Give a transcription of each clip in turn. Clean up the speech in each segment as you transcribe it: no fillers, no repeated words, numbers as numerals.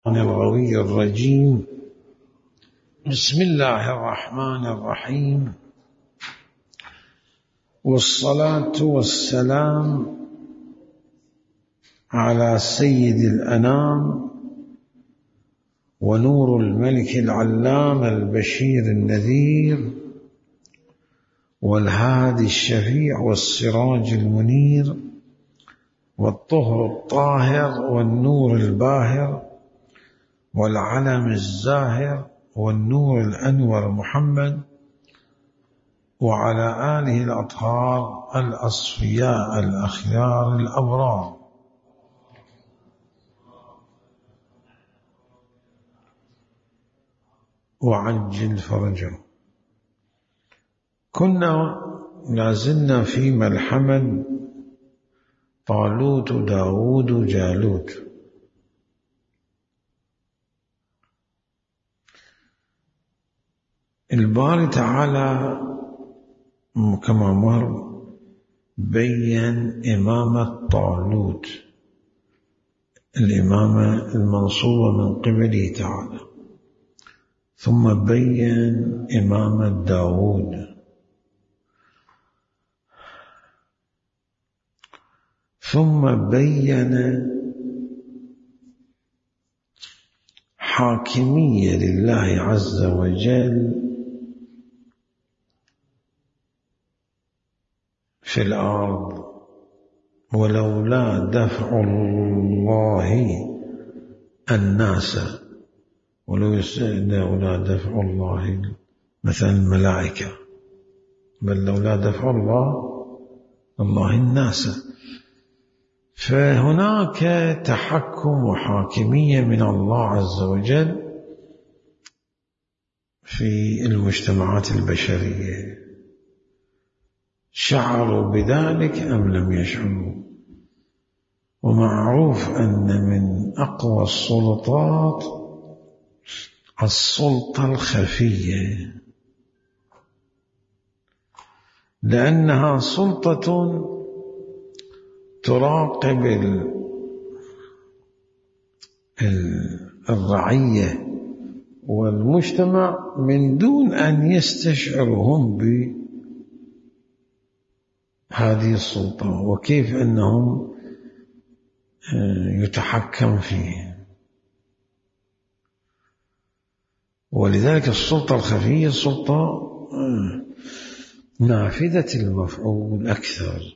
الغوي الرجيم. بسم الله الرحمن الرحيم، والصلاة والسلام على سيد الأنام ونور الملك العلام البشير النذير والهادي الشفيع والسراج المنير والطهر الطاهر والنور الباهر والعلم الزاهر والنور الأنور محمد وعلى آله الأطهار الأصفياء الأخيار الأبرار. وعجل فرجه. كنا لازلنا في ملحمة طالوت داود جالوت. الباري تعالى كما مر بين إمامة طالوت، الإمامة المنصوبة من قبله تعالى، ثم بين إمامة داود، ثم بين حاكمية لله عز وجل في الأرض. ولولا دفع الله الناس، ولولا دفع الله مثل الملائكة، بل لولا دفع الله الناس. فهناك تحكم وحاكمية من الله عز وجل في المجتمعات البشرية. شعروا بذلك أم لم يشعروا؟ ومعروف أن من أقوى السلطات السلطة الخفية، لأنها سلطة تراقب الرعية والمجتمع من دون أن يستشعرهم بهذه السلطة وكيف أنهم يتحكم فيه. ولذلك السلطة الخفية سلطة نافذة المفعول أكثر.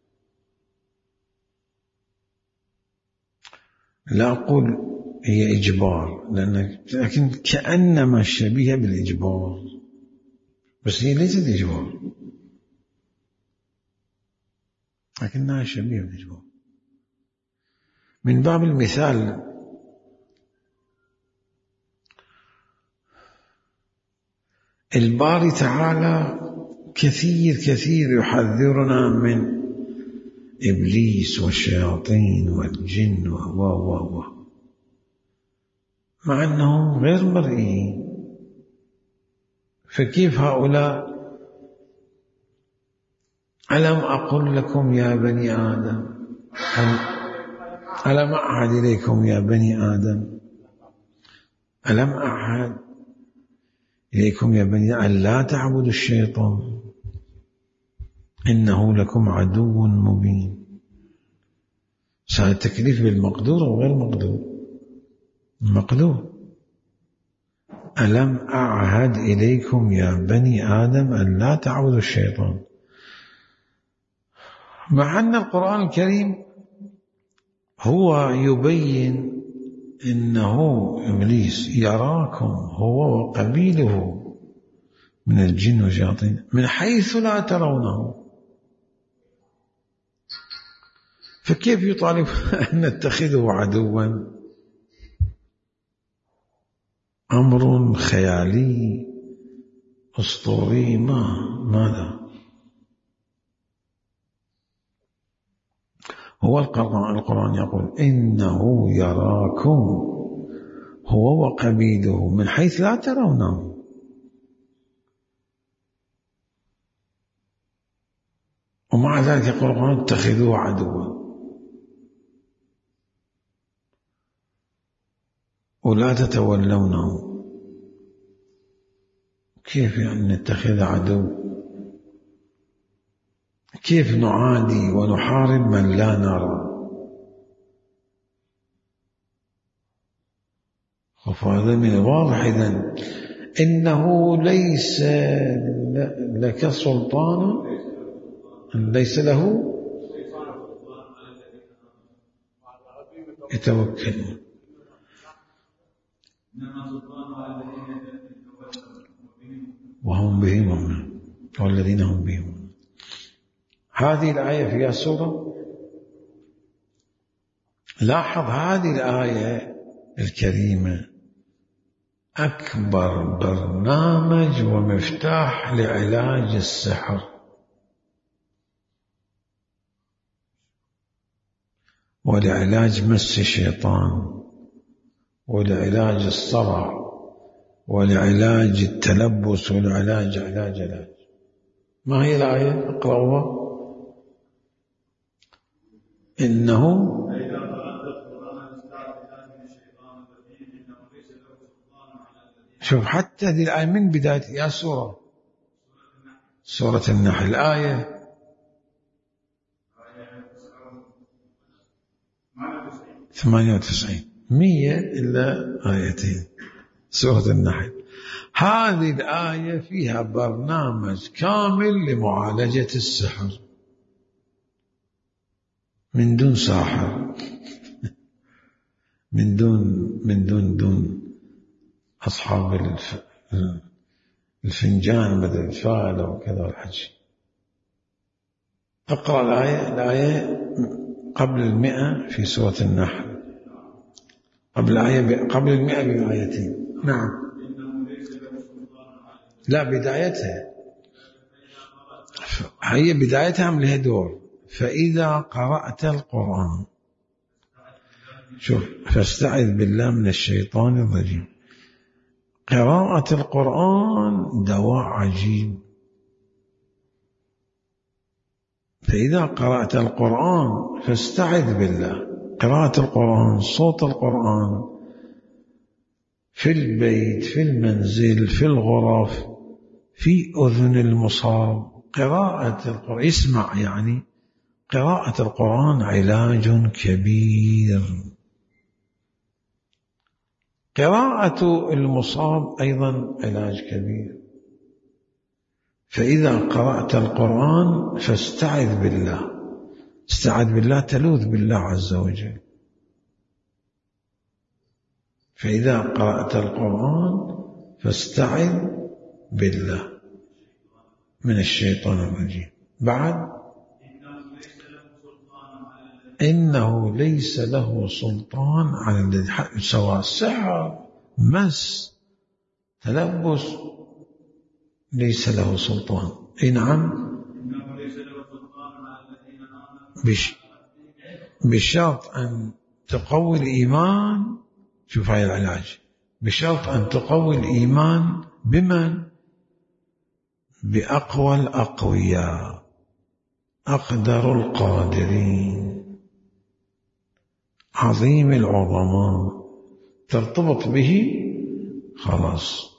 لا أقول هي إجبار، لكن كأنما شبيهة بالإجبار، بس هي ليست إجبار، لكنها شبيهة بالإجبار. من باب المثال، الباري تعالى كثير يحذرنا من إبليس والشياطين والجن مع أنهم غير مرئيين. فكيف هؤلاء؟ ألم أقل لكم يا بني آدم، ألم أعهد إليكم يا بني آدم، ألم أعهد إليكم يا بني آدم أن لا تعبدوا الشيطان إنه لكم عدو مبين. صار التكليف بالمقدور أو غير مقدور؟ مقدور. ألم أعهد إليكم يا بني آدم أن لا تعبدوا الشيطان، مع أن القرآن الكريم هو يبين إنه إبليس يراكم هو وقبيله من الجن والشياطين من حيث لا ترونه. فكيف يطالب أن نتخذه عدوا؟ أمر خيالي أسطوري. ماذا هو القرآن يقول إنه يراكم هو وقبيله من حيث لا ترونه. ومع ذلك يقول القرآن اتخذوه عدوا. ولا تتولونه. كيف يعني نتخذ عدو؟ كيف نعادي ونحارب من لا نرى؟ فهذا من الواضح إذن إنه ليس لك سلطان، ليس له يتوكلون. وهم به مؤمنون والذين هم به مؤمنون. هذه الآية فيها سورة. لاحظ هذه الآية الكريمة أكبر برنامج ومفتاح لعلاج السحر ولعلاج مس الشيطان ولعلاج الصرع ولعلاج التلبس ولعلاج علاج. ما هي الآية؟ اقرأوها. إنه شوف حتى هذه الآية من بداية يا سورة النحل الآية 98 100 إلا آيتين سورة النحل. هذه الآية فيها برنامج كامل لمعالجة السحر من دون ساحر، من دون أصحاب الفنجان بدل الفاعل وكذا والحج. اقرأ الآية قبل 100 في سورة النحل، قبل 100 بآيتين. نعم. لا بدايتها، هي بدايتها من الهدور. فإذا قرأت القرآن، شوف، فاستعذ بالله من الشيطان الرجيم. قراءة القرآن دواء عجيب. فإذا قرأت القرآن فاستعذ بالله. قراءة القرآن، صوت القرآن في البيت، في المنزل، في الغرف، في أذن المصاب. قراءة القرآن، اسمع، يعني قراءة القرآن علاج كبير. قراءة المصاب أيضا علاج كبير. فإذا قرأت القرآن فاستعذ بالله. استعذ بالله، تلوذ بالله عز وجل. فإذا قرأت القرآن فاستعذ بالله من الشيطان الرجيم. بعد إنه ليس له سلطان على الذي، سواء سحر، مس، تلبس، ليس له سلطان. إي نعم، بشرط أن تقوي الإيمان. شوف هاي العلاج، بشرط أن تقوي الإيمان بمن؟ بأقوى الأقوياء، أقدر القادرين، عظيم العظماء. ترتبط به خلاص،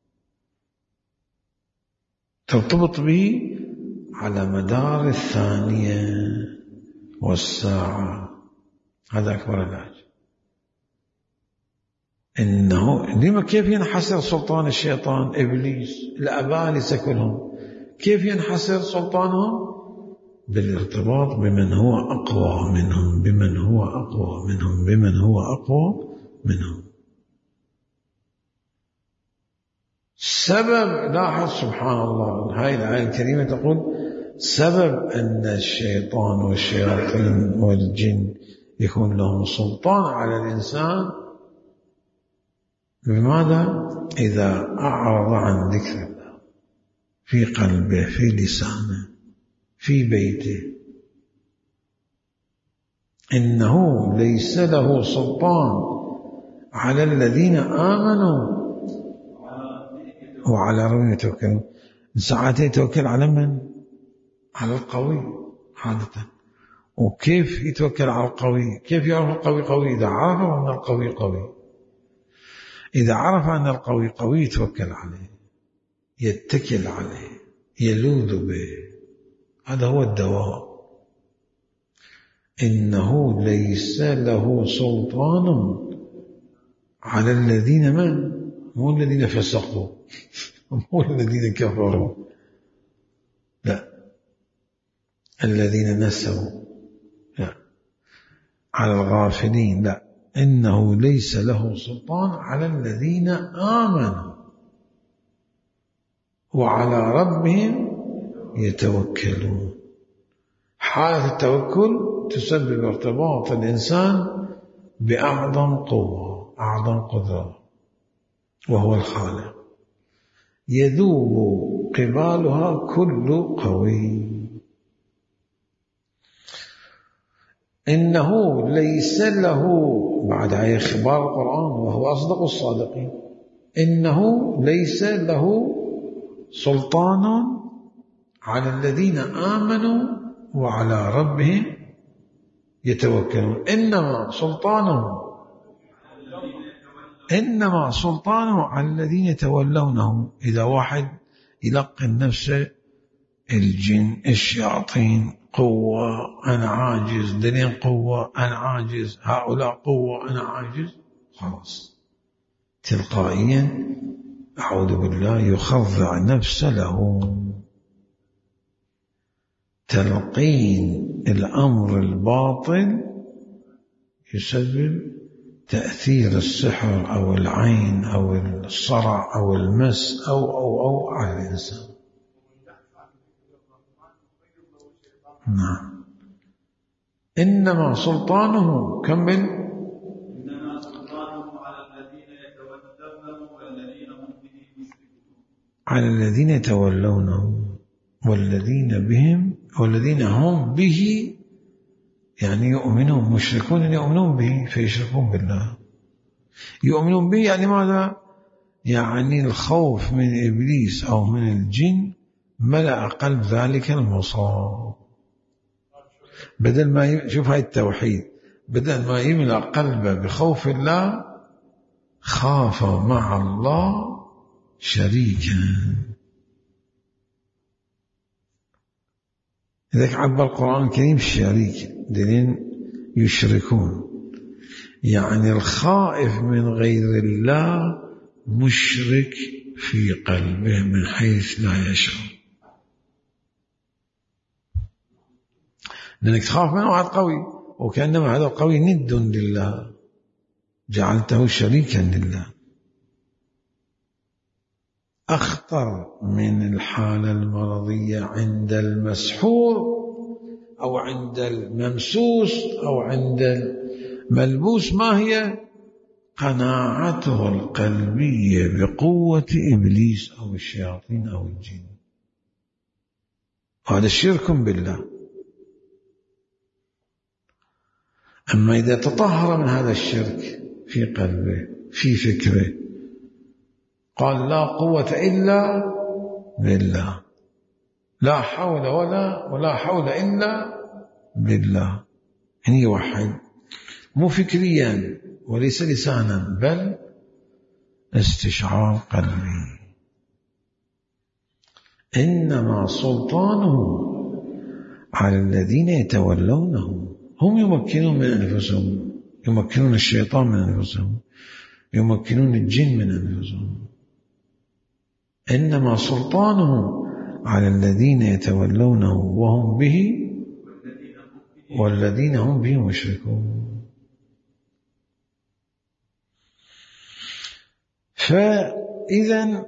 ترتبط به على مدار الثانية والساعة. هذا أكبر علاج. إنه لما كيف ينحسر سلطان الشيطان؟ إبليس، الأبالسة كلهم، كيف ينحسر سلطانهم؟ بالارتباط بمن هو أقوى منهم، بمن هو أقوى منهم، بمن هو أقوى منهم. سبب، لاحظ سبحان الله، هاي الآية الكريمة تقول سبب أن الشيطان والشياطين والجن يكون لهم سلطان على الإنسان. بماذا؟ إذا أعرض عن ذكر الله في قلبه، في لسانه، في بيته. إنه ليس له سلطان على الذين آمنوا وعلى ربهم يتوكلون. ساعات يتوكل على من؟ على القوي عادة. وكيف يتوكل على القوي؟ كيف يعرف القوي قوي؟ إذا عرف أن القوي قوي. إذا عرف أن القوي قوي يتوكل عليه، يتكل عليه، يلوذ به. هذا هو الدواء. إنه ليس له سلطان على الذين مو الذين فسقوا، مو الذين كفروا، لا، الذين نسوا، لا، على الغافلين، لا، إنه ليس له سلطان على الذين آمنوا وعلى ربهم يتوكلون. حالة التوكل تسبب ارتباط الإنسان بأعظم قوة، أعظم قدرة، وهو الخالق، يذوب قبالها كل قوي. إنه ليس له، بعد إخبار القرآن وهو أصدق الصادقين، إنه ليس له سلطان على الذين آمنوا وعلى ربهم يتوكلون. إنما سلطانه على الذين يتولونه. إذا واحد يلقن نفسه الجن الشياطين قوة أنا عاجز، دلين قوة أنا عاجز، هؤلاء قوة أنا عاجز، خلاص تلقائيا أعوذ بالله يخضع نفسه له. تلقين الأمر الباطل يسبب تأثير السحر أو العين أو الصرع أو المس أو على الإنسان. نعم. إنما سلطانه كمل. إنما سلطانه على الذين يتولونه والذين هم به مشركون. على الذين يتولونه والذين هم به، يعني يؤمنون، مشركون يؤمنون به فيشركون بالله. يؤمنون به يعني ماذا؟ يعني الخوف من إبليس أو من الجن ملأ قلب ذلك المصاب. بدل ما شوف هاي التوحيد، بدل ما يملأ قلبه بخوف الله خاف مع الله شريكا. لذلك عبر القرآن الكريم الشريك، دلين يشركون، يعني الخائف من غير الله مشرك في قلبه من حيث لا يشعر. لأنك تخاف منه واحد قوي، وكأنما هذا القوي ند لله، جعلته شريكا لله. أخطر من الحالة المرضية عند المسحور أو عند الممسوس أو عند الملبوس، ما هي؟ قناعته القلبية بقوة إبليس أو الشياطين أو الجن. هذا الشرك بالله. أما إذا تطهر من هذا الشرك في قلبه في فكره، قال لا قوة إلا بالله، لا حول ولا حول إلا بالله، يعني يوحد مو فكريا وليس لسانا بل استشعار قلبي. إنما سلطانه على الذين يتولونه، هم يمكنون من أنفسهم، يمكنون الشيطان من أنفسهم، يمكنون الجن من أنفسهم. إنما سلطانه على الذين يتولونه وهم به والذين هم به مشركون. فإذا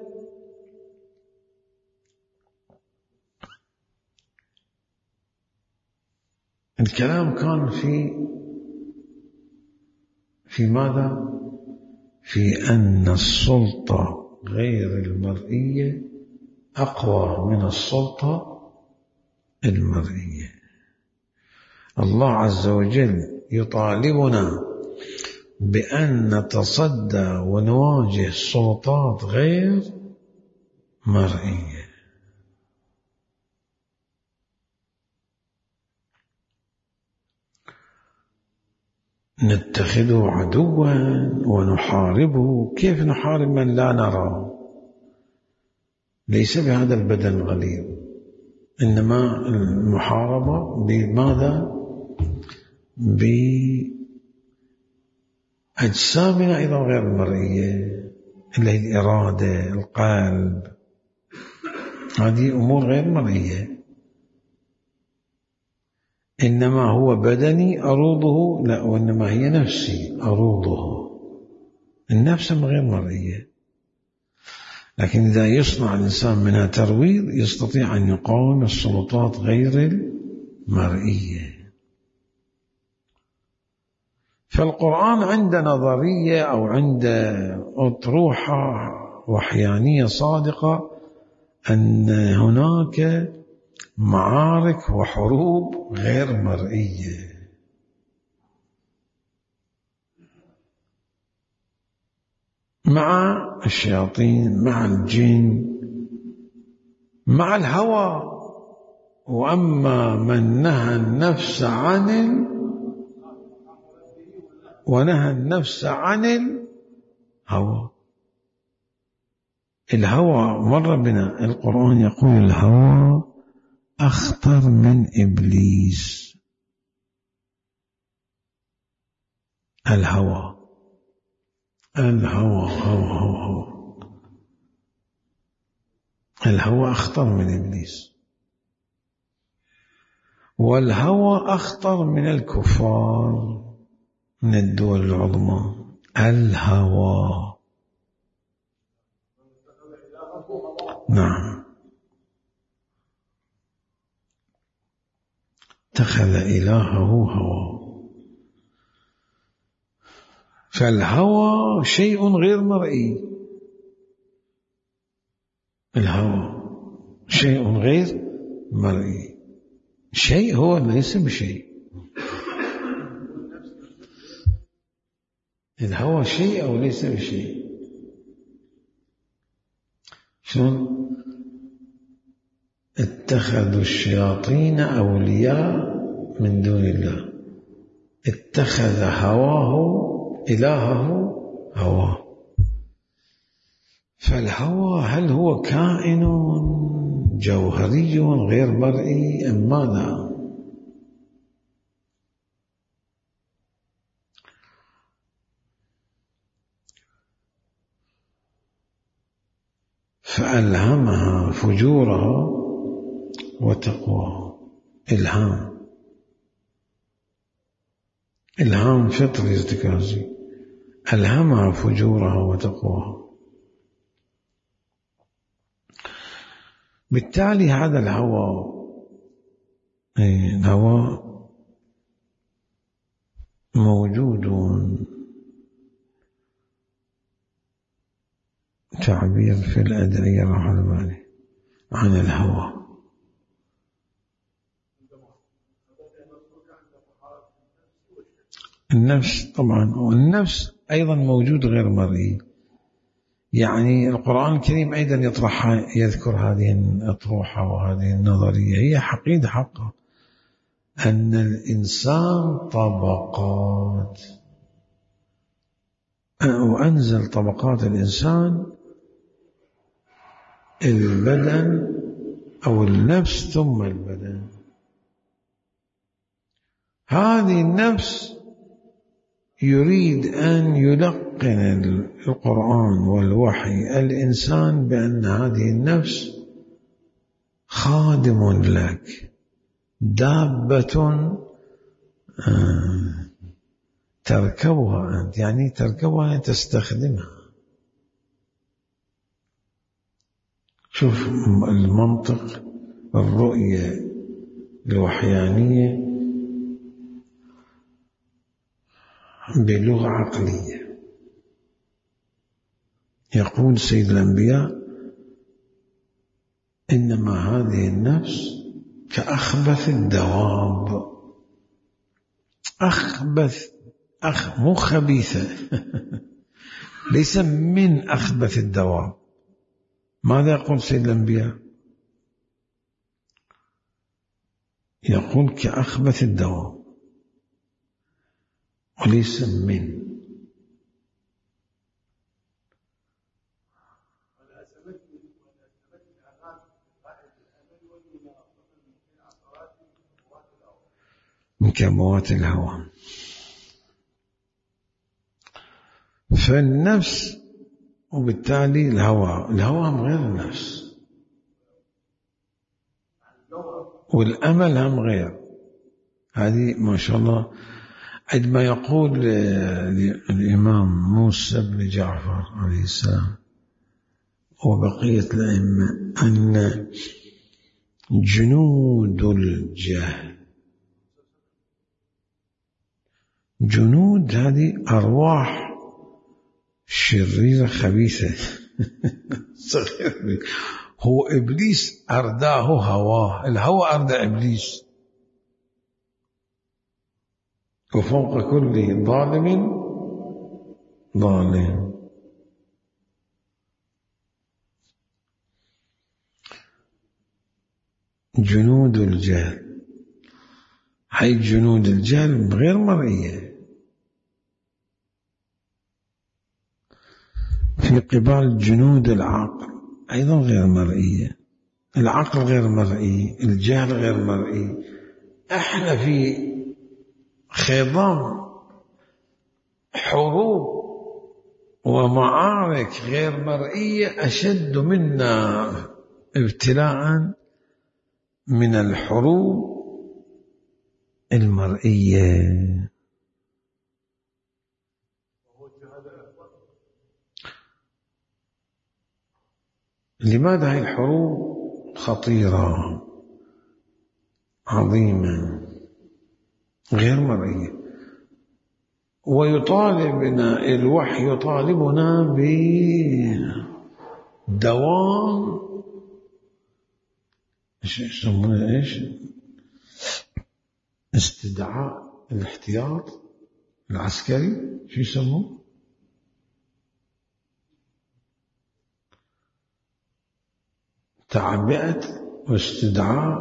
الكلام كان في ماذا؟ في أن السلطة غير المرئية أقوى من السلطة المرئية. الله عز وجل يطالبنا بأن نتصدى ونواجه سلطات غير مرئية. نتخذه عدوا ونحاربه. كيف نحارب من لا نرى؟ ليس بهذا البدن الغليظ، إنما المحاربة بماذا؟ بأجسامنا أيضا غير المرئية، اللي هي الإرادة، القلب، هذه أمور غير مرئية. إنما هو بدني أروضه، لا، وإنما هي نفسي أروضه. النفس غير مرئية، لكن إذا يصنع الإنسان منها ترويض يستطيع أن يقاوم السلطات غير المرئية. فالقرآن عند نظرية أو عند أطروحة وحيانية صادقة أن هناك معارك وحروب غير مرئية. مع الشياطين، مع الجن، مع الهوى. وأما من نهى النفس ونهى النفس عن الهوى. الهوى مر بنا، القرآن يقول الهوى أخطر من إبليس. الهوى الهوى أخطر من إبليس، والهوى أخطر من الكفار، من الدول العظمى. الهوى، نعم، اتخذ إلهه هوى. فالهوى شيء غير مرئي. الهوى شيء غير مرئي. شيء هو ليس بشيء. الهوى شيء أو ليس بشيء. شلون؟ اتخذوا الشياطين أولياء من دون الله، اتخذ هواه إلهه هواه. فالهوى هل هو كائن جوهري غير مرئي أم ماذا؟ فألهمها فجورها وتقواها. إلهام فطري ارتكازي. ألهمها فجورها وتقواها. بالتالي هذا الهوى موجود. تعبير في الأدعية الرحمن عن الهوى. النفس طبعا، والنفس أيضا موجود غير مرئي. يعني القرآن الكريم أيضا يذكر هذه الأطروحة وهذه النظرية. هي حقيقة حقا أن الإنسان طبقات، وأنزل طبقات الإنسان البدن أو النفس ثم البدن. هذه النفس يريد أن يلقن القرآن والوحي الإنسان بأن هذه النفس خادم لك، دابة تركبها أنت، يعني تركبها تستخدمها. شوف المنطق، الرؤية الوحيانية بلغة عقلية. يقول سيد الأنبياء: إنما هذه النفس كأخبث الدواب. أخبث، مو خبيثة ليس من أخبث الدواب. ماذا يقول سيد الأنبياء؟ يقول كأخبث الدواب. وليس من. من كموات الهوى. فالنفس وبالتالي الهوى هم غير النفس، والأمل هم غير. هذه ما شاء الله عندما يقول الإمام موسى بن جعفر عليه السلام وبقية الأئمة أن جنود الجهل، جنود هذه أرواح شريرة خبيثة هو إبليس أرداه هواه، الهوى أردى إبليس، وفوق كل ظالم ظالم. جنود الجهل، هي جنود الجهل غير مرئية في قبال جنود العقل أيضا غير مرئية. العقل غير مرئي، الجهل غير مرئي. احنا في خضام حروب ومعارك غير مرئية أشد منا ابتلاء من الحروب المرئية. لماذا هذه الحروب خطيرة عظيمة غير مرئية؟ ويطالبنا الوحي، يطالبنا بدوام يسمونه ايش؟ استدعاء الاحتياط العسكري، شو يسموه؟ تعبئة واستدعاء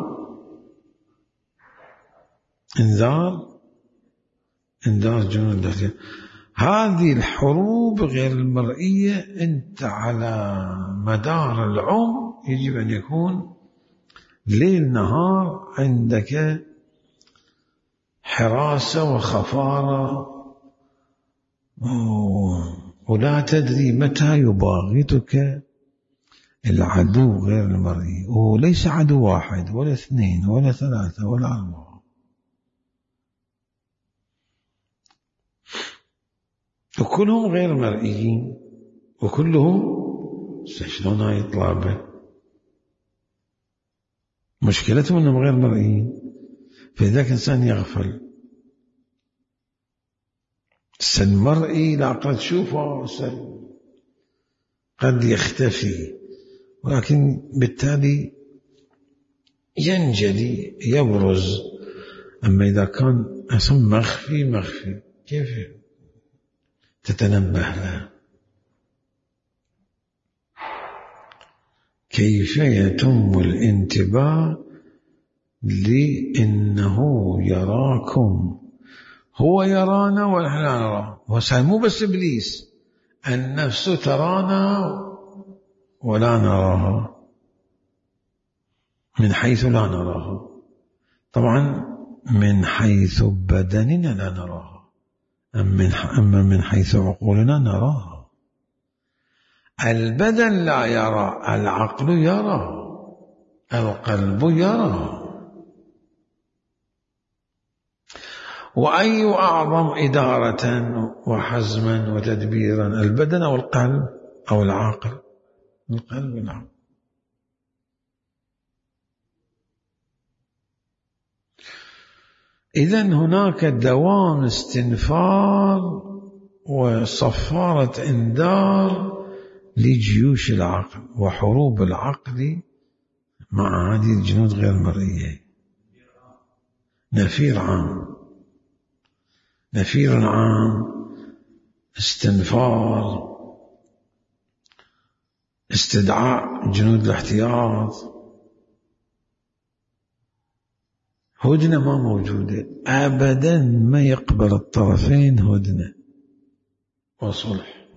انذار جنود الداخلية. هذه الحروب غير المرئية أنت على مدار العمر يجب أن يكون ليل نهار عندك حراسة وخفارة، ولا تدري متى يباغتك العدو غير المرئي، وليس عدو واحد ولا اثنين ولا ثلاثة ولا أربعة، وكلهم غير مرئيين، وكلهم شلون هاي طلابة مشكلتهم أنهم غير مرئيين. فذاك إنسان يغفل. المرئي لا قد تشوفه قد يختفي، ولكن بالتالي ينجلي يبرز. أما إذا كان أصلا مخفي كيف تتنبه له؟ كيف يتم الانتباه لأنه يراكم، هو يرانا ونحن لا نراه. ومو بس إبليس، النفس ترانا ولا نراها من حيث لا نراها. طبعا من حيث بدننا لا نراها، أما من حيث عقولنا نراها. البدن لا يرى، العقل يرى، القلب يرى. وأي أعظم إدارة وحزما وتدبيرا، البدن أو القلب أو العقل؟ القلب. نعم. إذن هناك دوام استنفار وصفارة انذار لجيوش العقل وحروب العقل مع هذه الجنود غير المرئية. نفير عام، استنفار، استدعاء جنود الاحتياط، هدنة ما موجودة أبدا، ما يقبل الطرفين هدنة وصلح.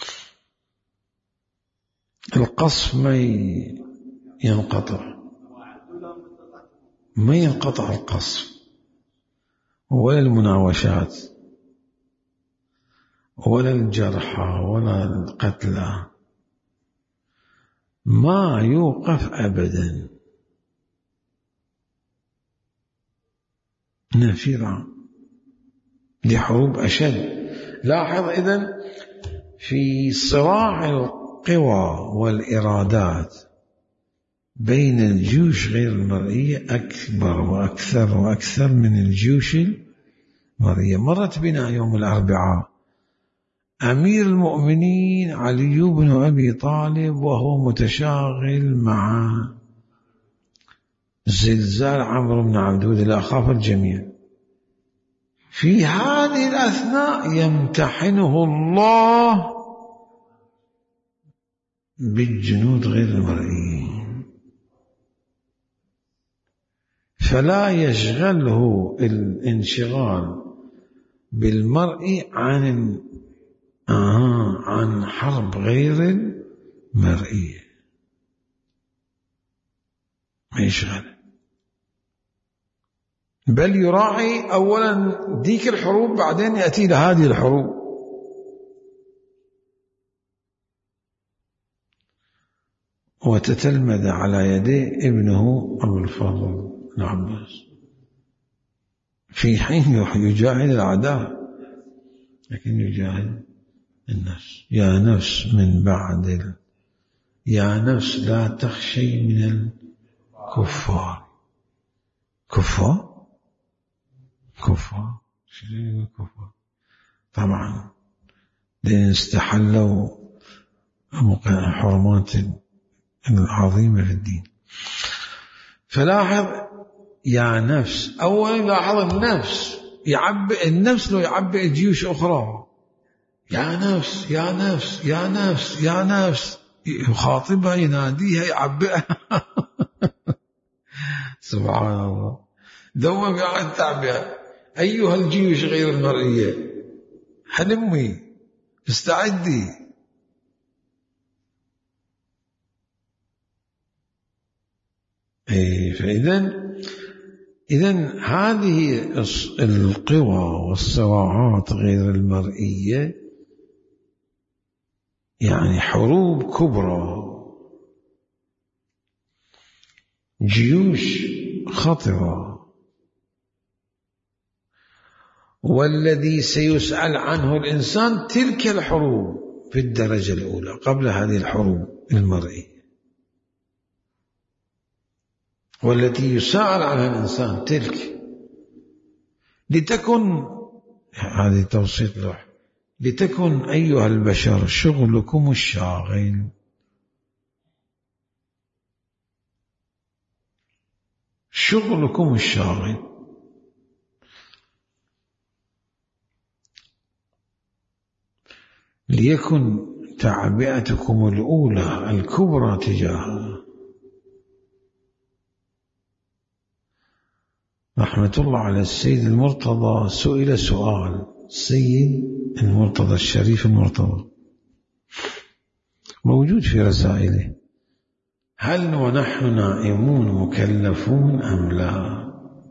القصف ما ينقطع، ما ينقطع القصف ولا المناوشات ولا الجرحى ولا القتلى، ما يوقف أبدا. نافرة لحروب أشد. لاحظ إذن في صراع القوى والإرادات بين الجيوش غير المرئية أكبر وأكثر وأكثر من الجيوش المرئية. مرت بنا يوم الأربعاء أمير المؤمنين علي بن أبي طالب وهو متشاغل مع زلزال عمرو بن عبد الودود، أخاف الجميع. في هذه الأثناء يمتحنه الله بالجنود غير المرئيين، فلا يشغله الانشغال بالمرئي عن حرب غير المرئية، ما يشغل، بل يراعي أولا ديك الحروب بعدين يأتي لهذه الحروب. وتتلمذ على يديه ابنه أبو الفضل العباس في حين يجاهد الأعداء، لكن يجاهد النفس. يا نفس من بعد يا نفس لا تخشي من الكفار. كفار شنو كفار؟ طبعا لأن استحلوا حرمات العظيمة في الدين. فلاحظ يا نفس، أولا لاحظ النفس يعبئ النفس، لو يعبئ جيوش أخرى يا نفس يا نفس يا نفس يا نفس، يخاطبها يناديها يعبئها سبحان الله. دوما قاعد تعبئ أيها الجيوش غير المرئية، حلمي استعدي. فإذن هذه القوى والصراعات غير المرئية يعني حروب كبرى، جيوش خطرة، والذي سيسأل عنه الإنسان تلك الحروب في الدرجة الأولى قبل هذه الحروب المرئية، والتي يسأل عنها الإنسان تلك. لتكن هذه توصية له، لتكن أيها البشر شغلكم الشاغل، شغلكم الشاغل، ليكن تعبئتكم الأولى الكبرى تجاهها. رحمة الله على السيد المرتضى سئل سؤال، السيد المرتضى الشريف المرتضى موجود في رسائله: هل ونحن نائمون مكلفون أم لا؟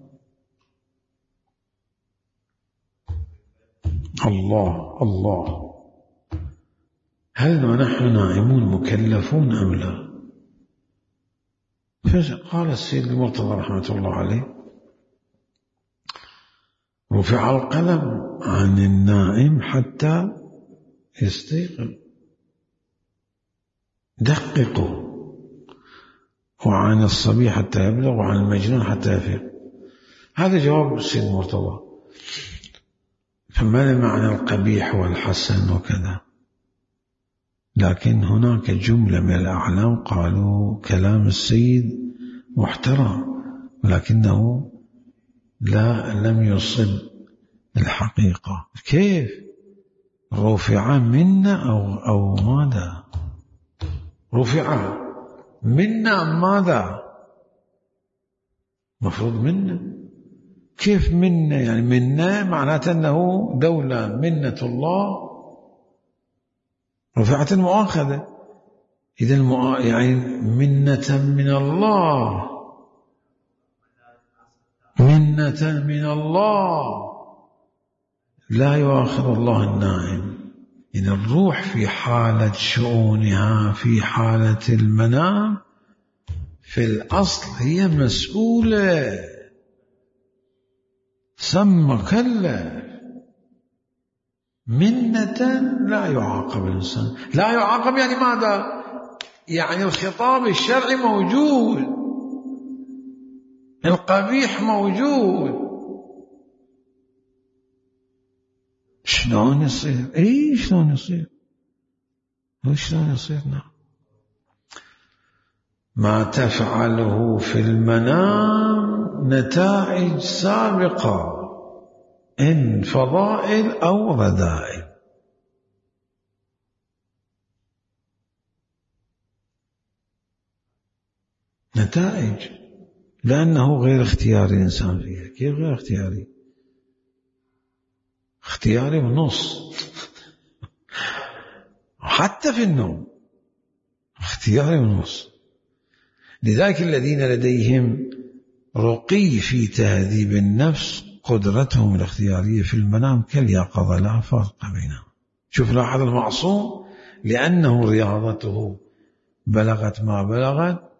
الله، هل ونحن نائمون مكلفون أم لا؟ فقال السيد المرتضى رحمة الله عليه: رفع القلم عن النائم حتى يستيقظ، دققوا، وعن الصبي حتى يبلغ، وعن المجنون حتى يفيق. هذا جواب السيد المرتضى. فما معنى القبيح والحسن وكذا؟ لكن هناك جملة من الأعلام قالوا كلام السيد محترم، ولكنه لم يصب الحقيقة. كيف رفع منا أو ماذا؟ رفع منا ماذا؟ مفروض منا، كيف منة؟ يعني منة معناته أنه دولة منة الله رفعت المؤاخذة. إذا يعني منة من الله، منة من الله، لا يؤاخذ الله النائم. إن الروح في حالة شؤونها في حالة المنام في الأصل هي مسؤولة، مكلف. منة لا يعاقب الإنسان. لا يعاقب يعني ماذا؟ يعني الخطاب الشرعي موجود، القبيح موجود. شلون يصير؟ شلون يصير؟ شلون يصير؟ نعم. ما تفعله في المنام نتائج سابقة، إن فضائل أو رذائل. نتائج، لأنه غير اختياري الإنسان فيها. كيف غير اختياري؟ اختياري ونص. حتى في النوم اختياري ونص. لذلك الذين لديهم رقي في تهذيب النفس قدرتهم الاختيارية في المنام كاليقظة، لا فرق بينهم. شوف لاحظ المعصوم لأنه رياضته بلغت ما بلغت،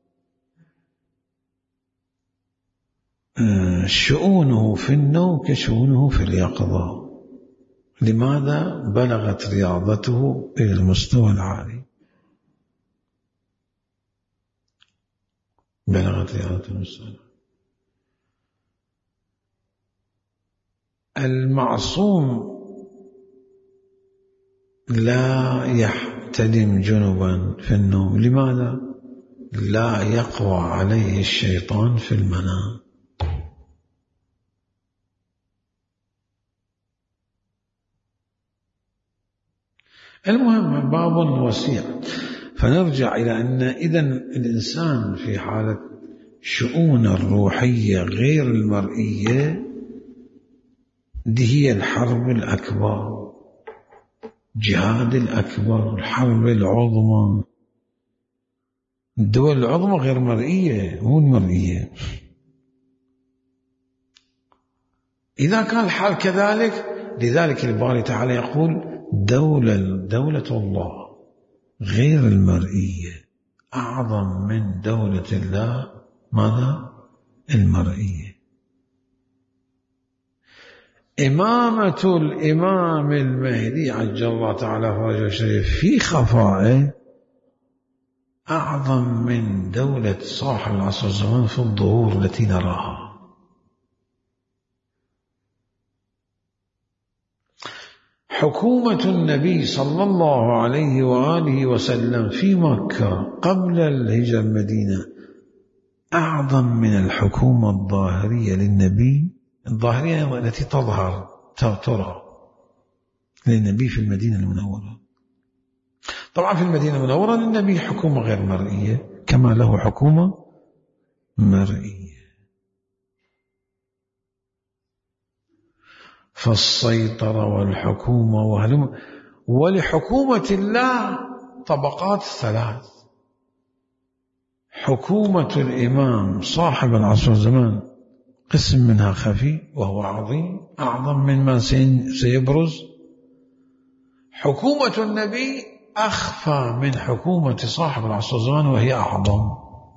شؤونه في النوم كشؤونه في اليقظة. لماذا؟ بلغت رياضته إلى المستوى العالي، بلغت رياضته المستوى العالي. المعصوم لا يحتلم جنبا في النوم. لماذا؟ لا يقوى عليه الشيطان في المنام. المهم باب وسيع. فنرجع إلى أن إذن الإنسان في حالة شؤون الروحية غير المرئية دي هي الحرب الأكبر، جهاد الأكبر، الحرب العظمى. الدول العظمى غير مرئية، مو المرئية. إذا كان الحال كذلك، لذلك الباري تعالى يقول دولة الله غير المرئية أعظم من دولة الله ماذا؟ المرئية. إمامة الإمام المهدي عجل الله تعالى فرجه الشريف في خفائه أعظم من دولة صاحب العصر والزمان في الظهور التي نراها. حكومة النبي صلى الله عليه وآله وسلم في مكة قبل الهجرة المدينة أعظم من الحكومة الظاهرية للنبي، الظاهرية التي تظهر ترى للنبي في المدينة المنورة. طبعا في المدينة المنورة للنبي حكومة غير مرئية كما له حكومة مرئية. فالسيطرة والحكومة ولحكومة الله طبقات ثلاث. حكومة الإمام صاحب العصر والزمان قسم منها خفي وهو عظيم أعظم مما سيبرز. حكومة النبي أخفى من حكومة صاحب العصر والزمان وهي أعظم.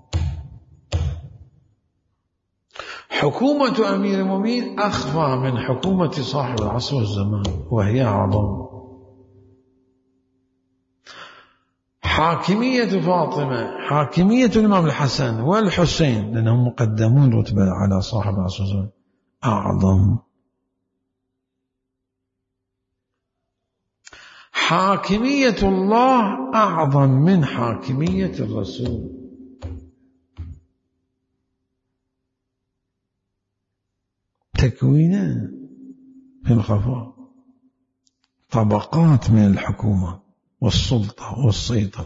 حكومة أمير المؤمنين أخفى من حكومة صاحب العصر والزمان وهي أعظم. حاكمية فاطمة، حاكمية الإمام الحسن والحسين لأنهم مقدمون رتبة على صاحب العصر والزمان أعظم. حاكمية الله أعظم من حاكمية الرسول. تكوينه في الخفاء، طبقات من الحكومة والسلطة والسيطرة.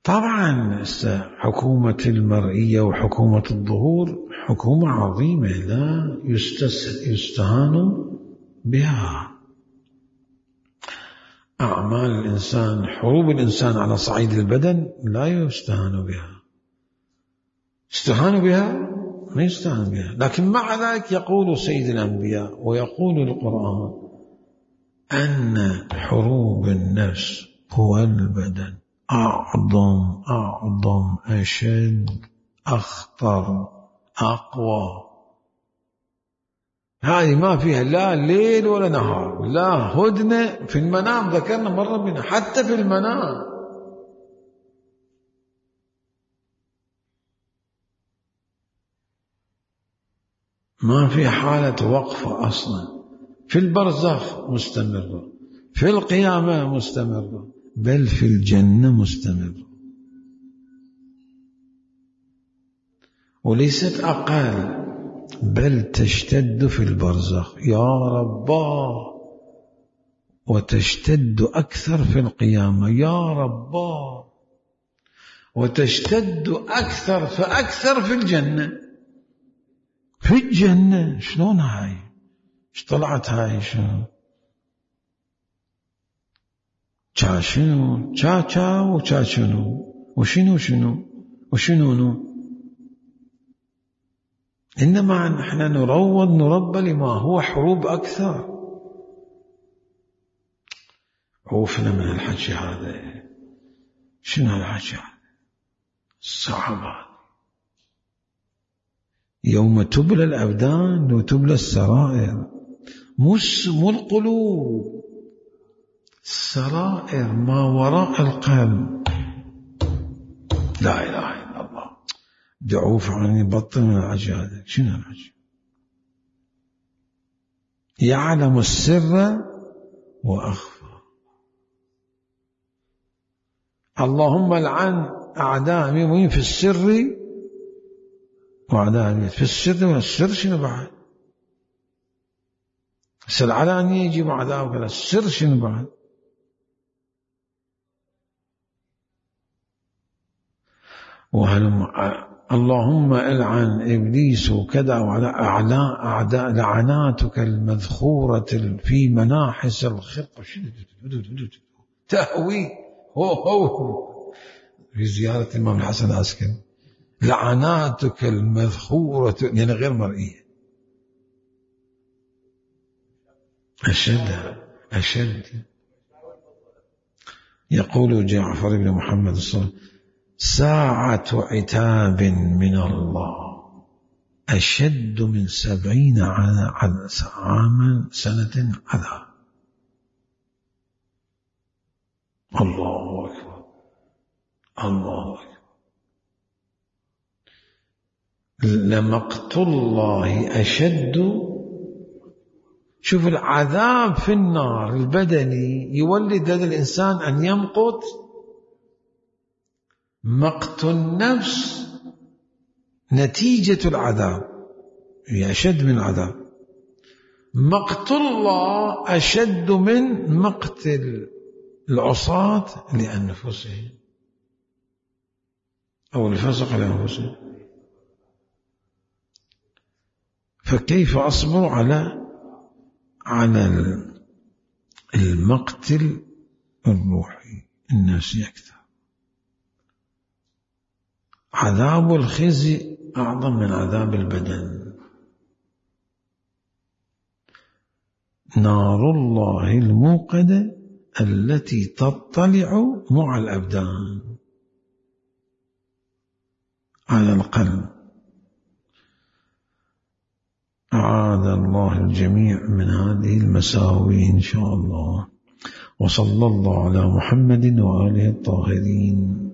طبعا حكومة المرئية وحكومة الظهور حكومة عظيمة لا يستهان بها. أعمال الإنسان، حروب الإنسان على صعيد البدن لا يستهان بها. يستهان بها؟ ما يستهان بها. لكن مع ذلك يقول سيد الأنبياء ويقول القرآن أن حروب النفس هو البدن أعظم أشد أخطر أقوى. هذه ما فيها لا ليل ولا نهار، لا هدنة في المنام. ذكرنا مرة منها حتى في المنام ما في حالة وقفة أصلا. في البرزخ مستمرة، في القيامة مستمرة، بل في الجنة مستمرة، وليست أقل بل تشتد في البرزخ يا رباه، وتشتد أكثر في القيامة يا رباه، وتشتد أكثر فأكثر في الجنة. في الجنة شلون هاي؟ ايش طلعت هاي؟ شنو وشنو إنما نحن نربى لما هو حروب أكثر. عوفنا من الحكي هذا. شنو الحكي هذا الصعب؟ يوم تبلى الأبدان وتبلى السرائر، مو القلوب، السرائر ما وراء القلب. لا إله إلا الله. دعوف عني بطل من الحكي هذا. شنو الحكي؟ يعلم السر وأخفى. اللهم لعن أعداء المؤمنين في السر وأعداء في السر. والسر شنو بعد؟ السر على أن يجي أعداء وكذا. السر شنو بعد؟ اللهم العن إبليس وكذا وعلى أعداء لعناتك المذخورة في مناحس الخلق. تهوي هو في زيارة الإمام الحسن العسكري. لعناتك المذخورة يعني غير مرئية. أشد. يقول جعفر بن محمد الصادق: ساعة عتاب من الله أشد من 70 عاما سنة عذاب. الله أكبر الله أكبر. لمقت الله أشد. شوف العذاب في النار البدني يولد لدى الإنسان أن يمقت. مقت النفس نتيجة العذاب هي أشد من العذاب. مقت الله أشد من مقت العصاة لأنفسهم أو الفسق لأنفسهم. فكيف أصبر على المقتل الروحي النفسي أكثر؟ عذاب الخزي أعظم من عذاب البدن. نار الله الموقدة التي تطلع مع الأبدان على القلب. أعاذ الله الجميع من هذه المساوي إن شاء الله. وصلى الله على محمد وآله الطاهرين.